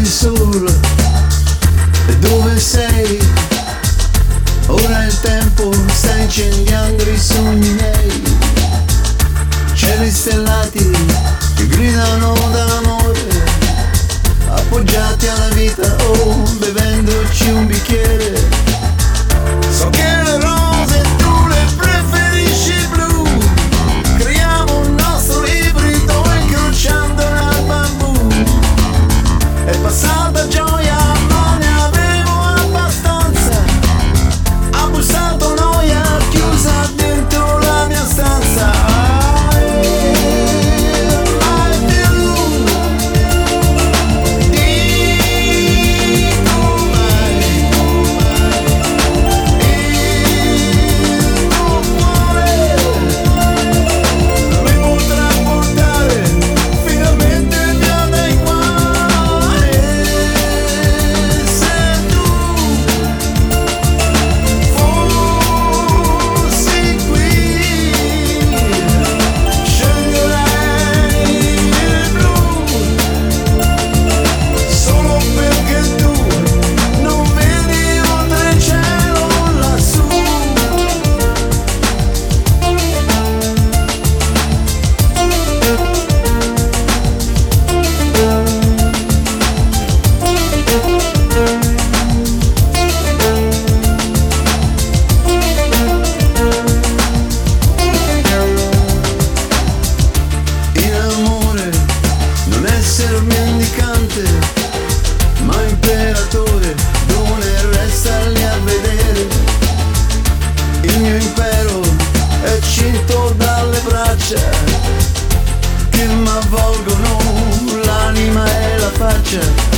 Sur, e dove sei? Ora il tempo sta incendiando i sogni miei. Cieli stellati che gridano d'amore, appoggiati alla vita o bevendoci un bicchiere. So che le rose tu le preferisci blu, creiamo un nostro ibrido incrociando nel bambù. È passata gioia ma ne avevo abbastanza, ha bussato noia chiusa dentro la mia stanza. Ma imperatore, dove resta lì a vedere? Il mio impero è cinto dalle braccia che m'avvolgono l'anima e la faccia.